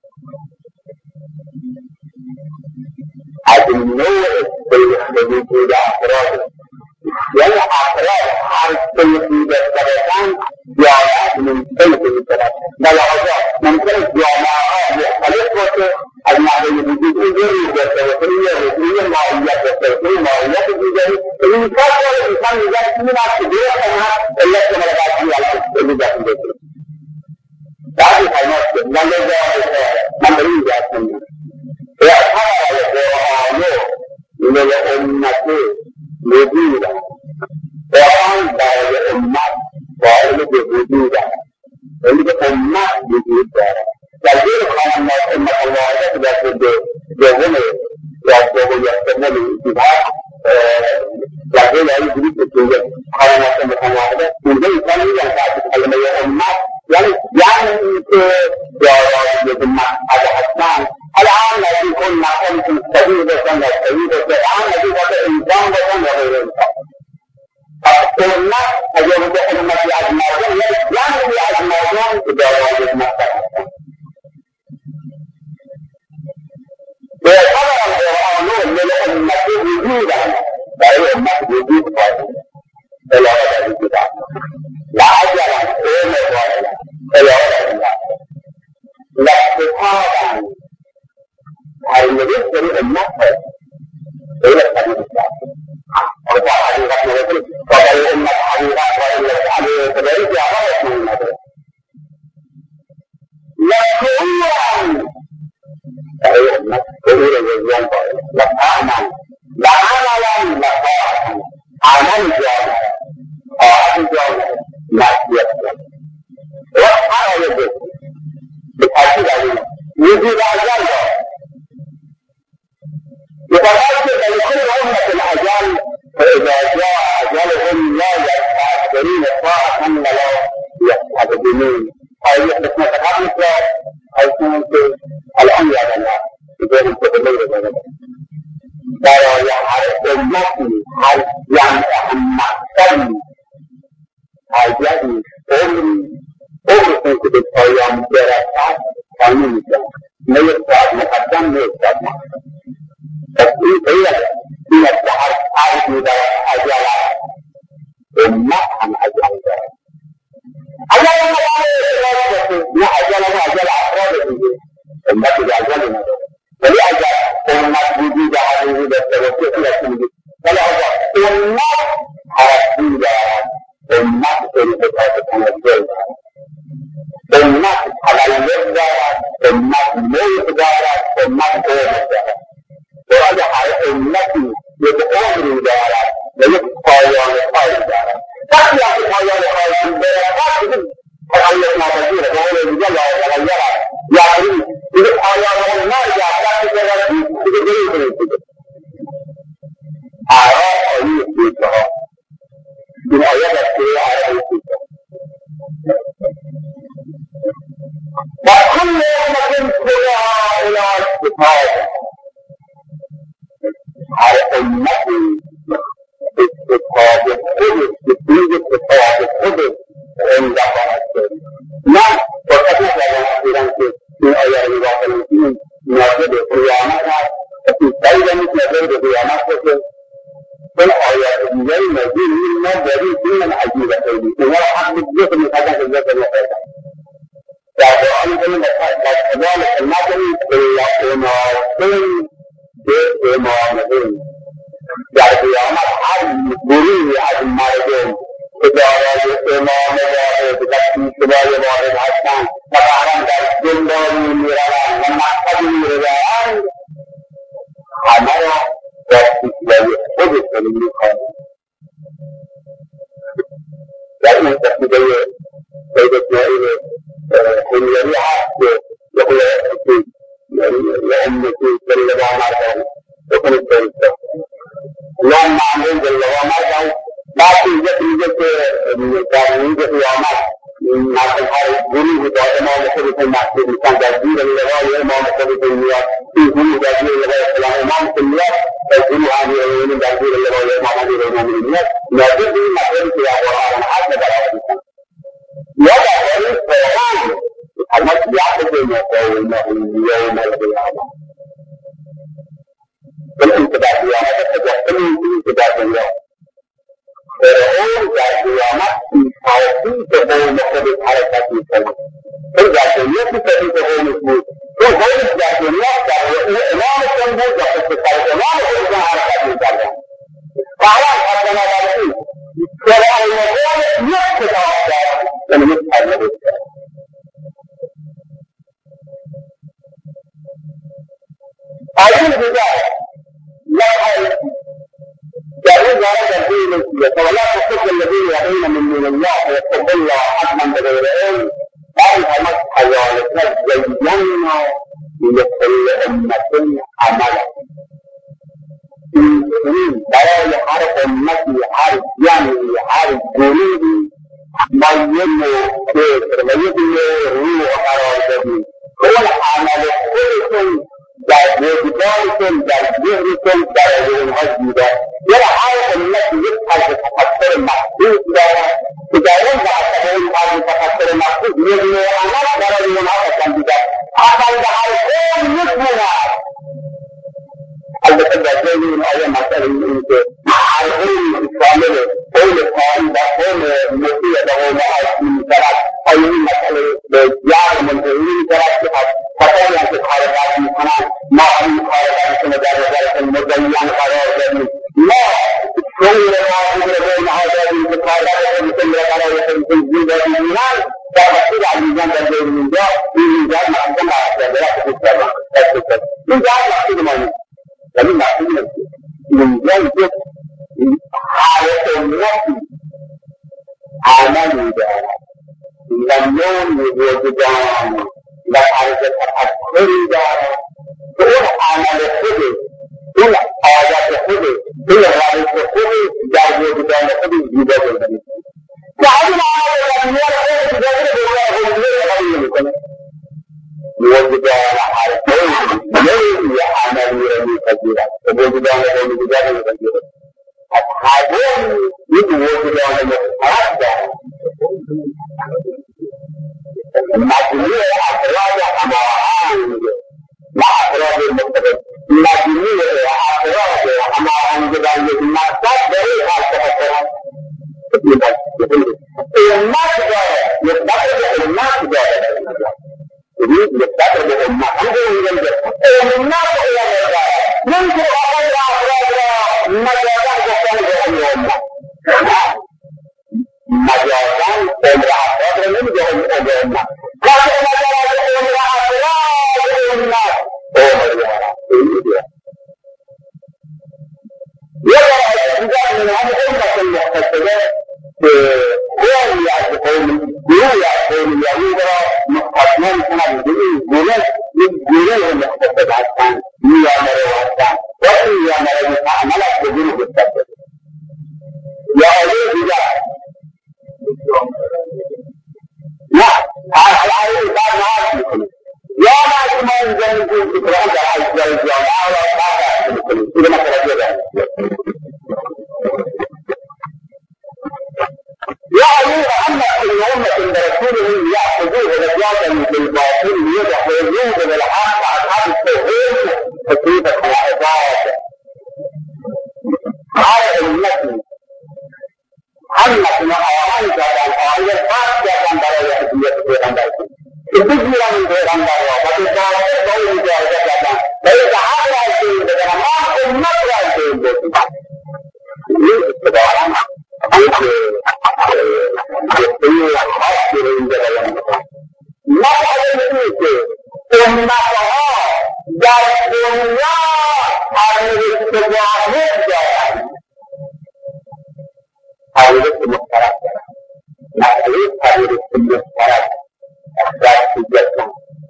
از نوع بلخدی بود افراد یعنی افراد هر بلخی بسترسن جامعه من بلخی بسترسن بلحظه ممکن جامعه ها مختلف باشه از نحوه وجود این جوری بسترسن یه رسمی ماهیت بسترسن ماهیت دیگری این کار داره انسان میگه این است که دیگه کنه علت که ملکاتی علت بزرگ دست بسید بعدی فرماست که من لذا من بری جاست کنیم اعطار قرآنو للأمت وجودا قرآن برای امت قائل به وجودا یعنی که امت وجود دارد در زیر خانم امت الواحده که در دوم یا دوم یا سوم اتفاق در زیر این جدید که خانم امت الواحده اونجا انسان میگن که کلمه امت یعنی یعنی اینکه دارای امت از حسن الآن لا يكون معكم سبيل بسن سبيل بسن الآن لا يكون إنسان بسن وغير إنسان فقلنا أجل بأمة أجمعون يعني بأجمعون إدارة المحتاج ويعتبر القرآن للأمة وجودا فهي أمة وجود قائم إلى غير الكتاب لا أجل أم قائم إلى غير الله لا اقتصادا المجلس dari umat itu tadi kita apa hadirat itu kalau umat hadirat kalau ada dari siapa yang ada lakukan dari umat itu yang baik lakukan lakukan lakukan aman jalan aman jalan maksiat lakukan itu dikasih dari wujud ajar يتغير لكل أمة الأجل فإذا جاء أجلهم لا يستعجلون الساعة ولا يستعجلون هذه حكمة خامسة حيث الأمر على الله يقول التدبير ذلك ترى يعرف أمتي هل يعلم مقتل أجل أمري أمري كنت بالطيام دراسات قانون ما يستعد مقدم ما يستعد مقدم تسليم هي من التحرك عارف إذا أجل أمة عن أجل أجل أجل ما أجل ما أجل أفراد أمة أجل فلأجل أمة وجود هذه التوسط لكن فلا أجل أمة حركية أمة تلك التوسط أمة على اليد أمة ملك أمة قوة وهذا حال أمتي يتقوم بدارا ويبقى يقال دارا تحيا بقى يقال دارا فأيتنا بسيرة وهو يجلع ويغيرها يعني إذا آيان النار جاءت تغير تغير تغير آراء أيضا بيتها من آيات السيئة آراء بيتها وكل أمة سيئة إلى استفادة على أمتي استفادة خذ بسيجة استفادة خذ عند فرصة نعم وكذلك أخيرا في آيات الواقع المسلمين نجد قيامتها وفي سيدة مثل ذلك قيامتها في الآيات الجاية نزيل من نظري سنة عجيبة سيدي وهو حق الجسم من هذا الجسم الوحيدة فأقول أن كذلك المدني إلا إمامين بإمامين يعني قيامت عن بريه عن مردم إدارة إمام واحد بتكتيك سبايا واحد حسن فقعنا در جنداني ميران ومحفظي ميران حمرا وستسلي خود السلمي خاني يعني انت تبقى سيدة نائلة حميري عاصة يقول لأمتي صلى الله عليه وسلم يقول الثالثة اللهم عمين جل وعلا باقي جسم جسم كان جسم وعمل ما تنهار جريه دائما مخلص المحسوب كان جزيرا لغاية ما مخلص المياه في جريه جزيرا لغاية السلام إمام السلام الجمعة يوم داخل الله محمد المؤمنين لكن في مكان في القرآن حتى دراسة ولا غير القرآن المسجد يعتبر يوم يوم القيامة بالانتباه القيامة تتجسم انتباه اليوم فرعون ذات القيامة في حوثي تقول مختلف حركات السماء فذات اليوم تتجسم مسلم وغير ذات اليوم إمام التنبوذ يقول إمام الإنسان حركات السماء فعلا حسنا ذلك فرعون يقول يقتل أفضل من يسأل نبي أيضا بذلك لا جاءوا ذلك الدين ولا تصدق الذين يدعون من دون الله ويتقوا الله حكما بغير علم أعرف مسح حيوانات زينا لكل أمة عملا المسلمين بيان حرف أمتي حرف يعني حرف جنوبي بينه كيف بينه روح حرارة هو العمل كل در وجدانكم در ذهنكم در ذهنكم یه حالت التي يبقى تفكر محدود دارد که در اون وقت اون حال تفکر محدود می‌بینه عمل برای اونها پسندیده اصلا در حال می‌تونه البته در ذهن این آیه مسئله این که معرفی کامل قول قائم و قول مطیع و قول آسمی می‌شود آیه این مسئله به یاد منتهی می‌شود که خطایی هم که حرکات می‌کنند ما این حرکاتشون در نظرشون مدین قرار دادیم ما شعور ما بین اینها داریم که حرکاتشون مثل برایشون تنظیم داریم در مسئول عزیزان در ذهن اینجا این اینجا مقصود مقصود خود کردن اینجا مقصود ما نیست ولی مقصود نیست اینجا یک حالت نفی عملی دارد و نوع وجدان و حرکت تفکری دارد که اون عمل خوده اون عادت خوده اون روش خوده در وجدان خود دیده بودن که همین عمل رسمیت خود دیده بودن خودیه خیلی میکنه وجدان حرکت نوعی عملی را میپذیرد وجدان خود دیده میپذیرد از حضور یک وجدان مختلف دارد مجموع افراد هماهنگ و افراد مختلف مجموع افراد هماهنگ در یک مقصد برای هر تفکر امت داره یک بطر به امت داره یک بطر به امت همه میگن که امت ایامه داره نمیشه آقای افراد را مجازن گفتن به امت مجازن امر افراد را نمیگه امر امت کسی مجازن امر افراد امت امر یارا یه بار دیگر من همه امت مختصره که قومی از قومی گروهی از قومی یهود را مستثنا میکنند به این گروه یک گروه مختصر هستند میامره هستند و این میامره مستعملت به گروه مستثر یا آیه دیگر نه هر آیه بعد نهار میکنید یا ما شما اینجا میکنید که قرآن در اجزای جامعه را بعد میکنید این مسئله دیگر يعلم أن كل أمة برسولهم يأخذوه نجاة بالباطل ليدخلوه بالحق أصحاب التوحيد فكيف العباد هذا التي همت معاهد على الآية خاصة برای هدیت پیغمبر بگیرن این پیغمبر را و بزارت باید جایزه کردن باید حق را ازدهیم بدن ما امت را ازدهیم بدن این اتباعا اینکه جسته خاصی را اینجا بیان میکنن مسئله اینه که امتها در دنیا تغییر واحد دارند تغییر مشترک دارند مسئله تغییر مشترک در سوجتان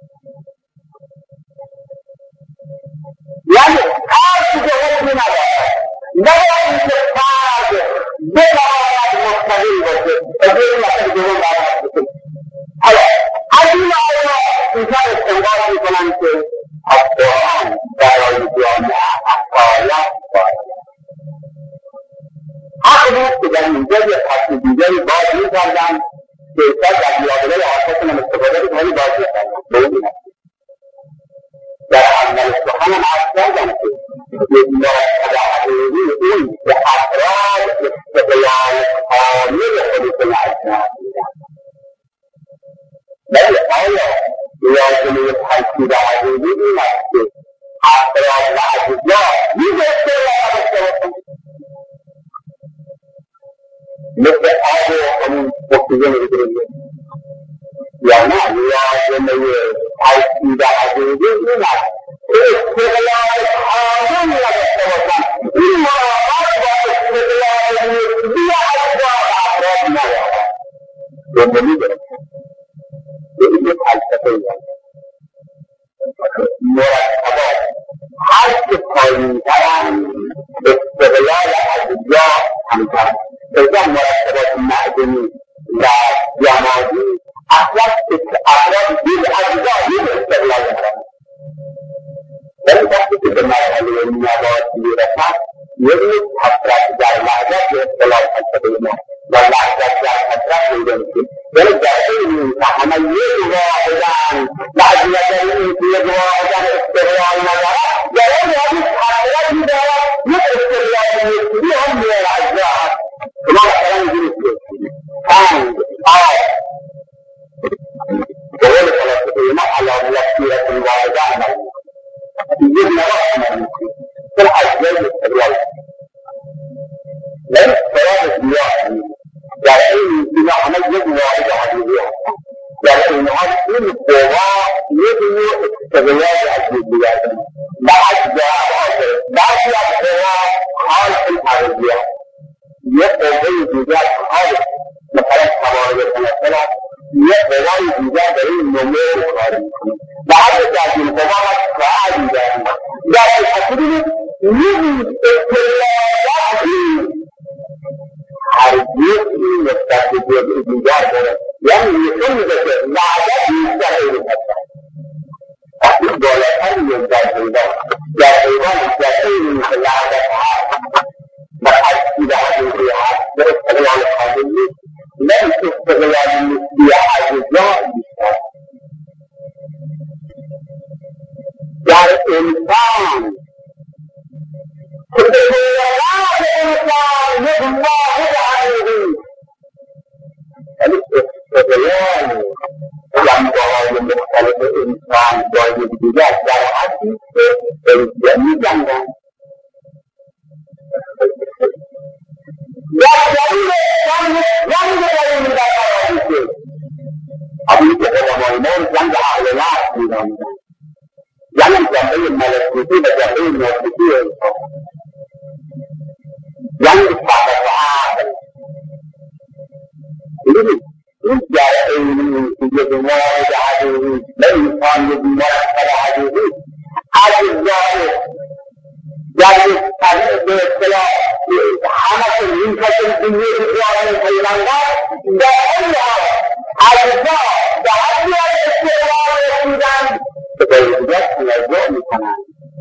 یعنی هر چیز حکمی ندارد نباید اینکه فرد بتواند مستقل باشه و این مسئله دوم باید بکنید حالا از این آیا اینجا استنباط میکنند که از قرآن برای جامعه حقایق بود که در اینجا یه فصل دیگری باز می‌کردن که احساس در بیابله آساسون هم استفاده بود ولی باز می‌کردن به این هست در اول سخن هم عرض کردم که یک مرتبه حقیقی این که افراد استقلال کامل خودشون اجناس میدن ولی آیا لازمه ترکیب حقیقی این است که افراد و اجزا یک استقلال داشته باشند مثل آب و همون اکسیژن رو بگیریم یا نه لازمه ترکیب حقیقی این است که استقلال کامل نداشته باشند این مراقب با استقلال نسبی اجزا و افراد ندارد دنبالی دارد به این فلسفه است مرتبات هر که پایین‌ترند استقلال اجزا کمتر اذا مرتبات معدنی و جمادی اصلا افراد یک اجزا یک استقلال دارند ولی وقتی که به مرحله نبات میرسد یک حسرت در لحظت به اختلاف حسد ما و لحظت در حسرت میده میشه ولی در این که همه یک واحدن و از نظر این که یک واحدن استقلال ندارد در این حدیث حسرت میدارد یک استقلال نسبی هم میره اجزا هست شما مثلا اینجوری که سنگ آب به قول فلسفه ما علی وسیلة واحده عمل یک نوع عمل میکنه چون اجزای استقلال ولی سراب زیاد در این اینا همه یک واحد حقیقی هستن در اینها این قوا یک نوع استقلال حقیقی هستن و اجزاء بعضی از قوا حال این حقیقی هست یک قوه دیگر حال مثلا توانایی تناسل یک قوای دیگر در این نمو کار میکنه و هر یک از این قوا هست قوا دیگر در حقیقی یک استقلالاتی هرگز این نسبت به دیگر داره یعنی نشون میده که وعدت نیست در این حقیقت وقتی بالاتر یک در حیوان در حیوان در این وعدت هست و ترکیب حقیقی هست به استقلال حقیقی نه استقلال نسبی اجزا بیشتر در انسان که به دولت انسان یک واحد حقیقی ولی استقلال جنبه‌های مختلف انسان با یک دیگر در حدی که می‌جنگند در جدید جنگ جنگ در این در حدیثه حدیث علمای ما جنگ اهل نفس می‌دانند یعنی جنبه ملکوتی و جنبه ناسوتی انسان یعنی صحبت عقل ببینید این در این یک واحد حقیقی به انسان یک مرکب حقیقی اجزای در یک طریق به اصطلاح همه که می‌کشن که یک واحد پیوندن در این اجزا در حدی از استقلال رسیدن که به دیگر تنظر میکنند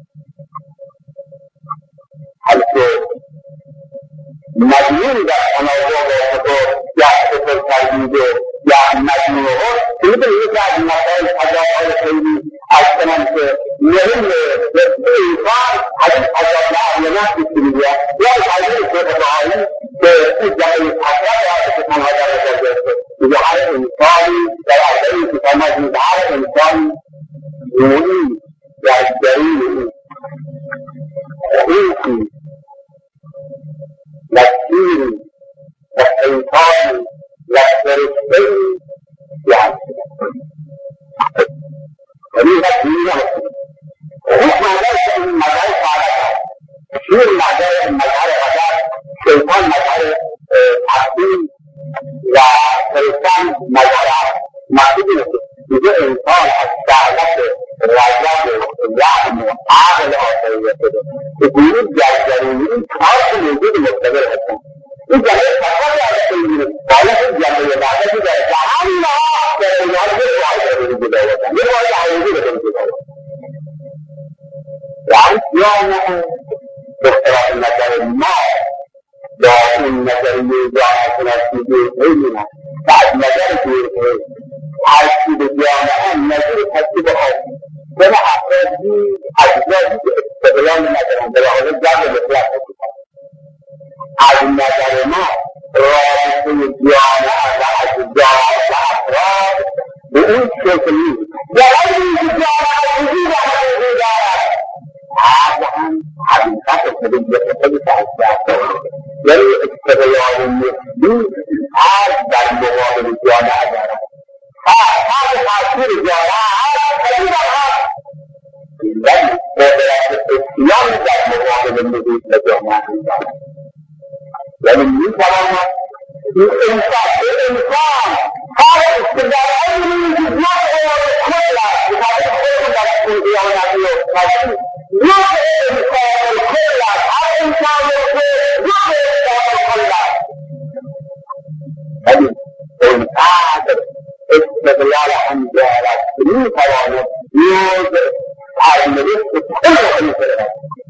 حالکه مجموعی در تناظر با خطور یا خطور تردیده یا مجموعه ها که میتونه یکی از مسائل تجاهای خیلی از کنم که مهم به انسان حدیث تجاه لعب نفسی کنیده یا حدیث خطاهایی که این جمعی تجاه را که تنها در نظر گرفته میگه هر انسانی در اصلی که تماز میده هر انسانی روحی در جریل خویشی لکیری و شیطانی و فرشتهی یعنی ولی وقت دیگه هستی خوش مدار که این مدار سعادت هست شیر مدار مدار غدر شیطان مدار تقدیم و فرشتان مدار مقصود نسید دیگه انسان از سعادت رجب رحم و عقل آساییت بده که گروه جرجرونی این کار که موجود مستقل هستن این جمعه فقط از خیلی باید این جمعه بعدتی داره که همین ها در اینها یک واحد رو بگید آوردن یک واحد حقیقی رو بگید آوردن و این سیانه به اختلاف نظر ما با این نظریه جامعه شناسی خیلی نه بعد نظر که ترکیب جامعه نظر ترکیب هستی به افرادی اجزایی که استقلال ندارن به حال جمع مطلق هستند از نظر ما رابطه جامعه و اجزا و افراد به اون شکل نیست در این که جامعه وجود حقیقی دارد هر هم حقیقت خودی خودی تحصیل یعنی استقلال نسبی هر در مقابل جامعه دارد هر تاثیر جامعه هر خیلی هست ولی قدرت اسلام در مقابل محیط و جامعه دارد یعنی می‌تواند این انسان به انسان هر استقلال علمی که جامعه کل است بخاطر خودتون در این قیامتی افتادی جامعه انسان کل است هر انسان جامعه انسان کل است ولی انقدر استقلال هم دارد که می‌تواند نیاز سرنوشت کل خلیفه را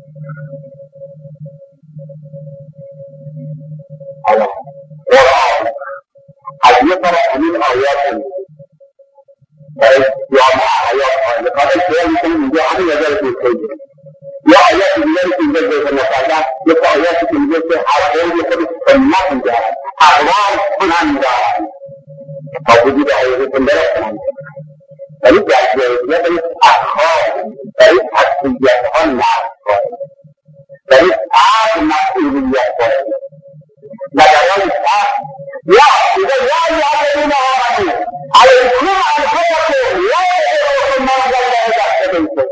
حالا قرآن از یک طرف همین آیات برای جامعه حیات آینده خواهد خیال میکنیم اینجا همین نظر خیلی یا آیات دیگری که اینجا جایزه مقدم یک آیاتی که میگه که هر قولی خودش سنت میدارد اقوام کنند دارد با وجود آیات درست کنند ولی در جایزه برای اخواه برای تکلیت ها نفت کنند برای عقل مسئولیت کنند و برای عقل یا اذا لا يعلمون آمنوا عليكم أنفسكم لا يدركم ما أنزل الله تحتكم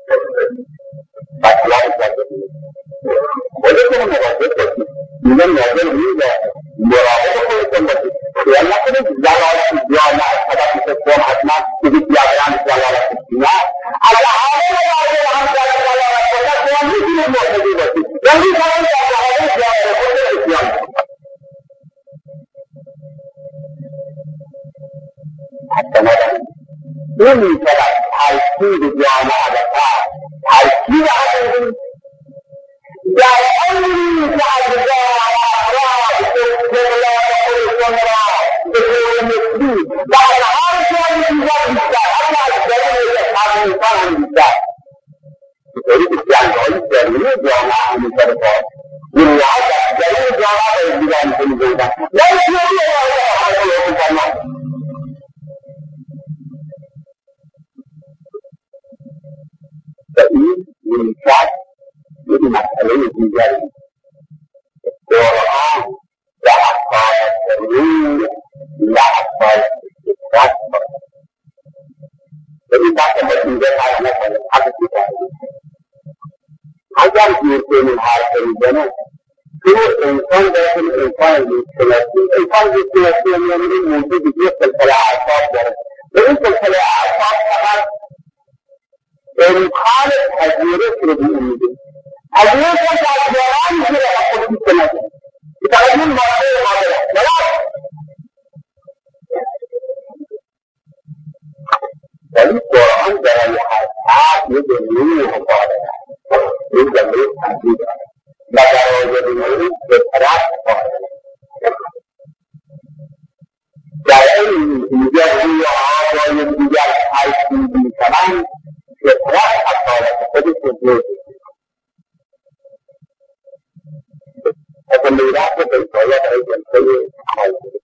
فأسلام الجاهلين ولكن المواجهة من النظر إلى مراقبة الأمة لأن كل زلالة الجامعة سبب تكون حتما تجد يابران زلالة الجامعة على هذا الوضع عن ذلك زلالة الجامعة ومثل المعتدلة ومثل الجامعة كل الإسلام حتى مثلا این طرف ترکیب جامعه بکار ترکیب عددی در امری که اجزا و افراد استقلال خودشان را به طور نسبی در هر جای دیگر بیشتر حتی از دلیل اصحاب انسان هم بیشتر بطوری که جنگهای درونی جامعه همیشه بکار گروهها در دلیل جامعه به دیگر میتونی بودن ولی چیزی را این منشأ یک مسئله دیگری قرآن و افعال ضرور و افعال استثبات و این بحث ما اینجا تعریف کنیم حقیقی تعریف اگر دور کنیم حرف میزنه تو انسان داخل انسان شناسی انسان شناسی یعنی این موجود یک سلسله اعصاب داره و این سلسله اعصاب فقط امکان تجربه رو میده تجربه که از دوران میشه را خودی کنه که تقریبا ماده ماده است ولی قرآن برای هر فرد یک دلیل مقابل است یک دلیل تنظیم است و برای دلیل به طرف مقابل است در این دیگر روی آقای دیگر ترکیبی کنند فطرت اصالت خودش وجود اصلا میرفت به باید برای جلسه خالصه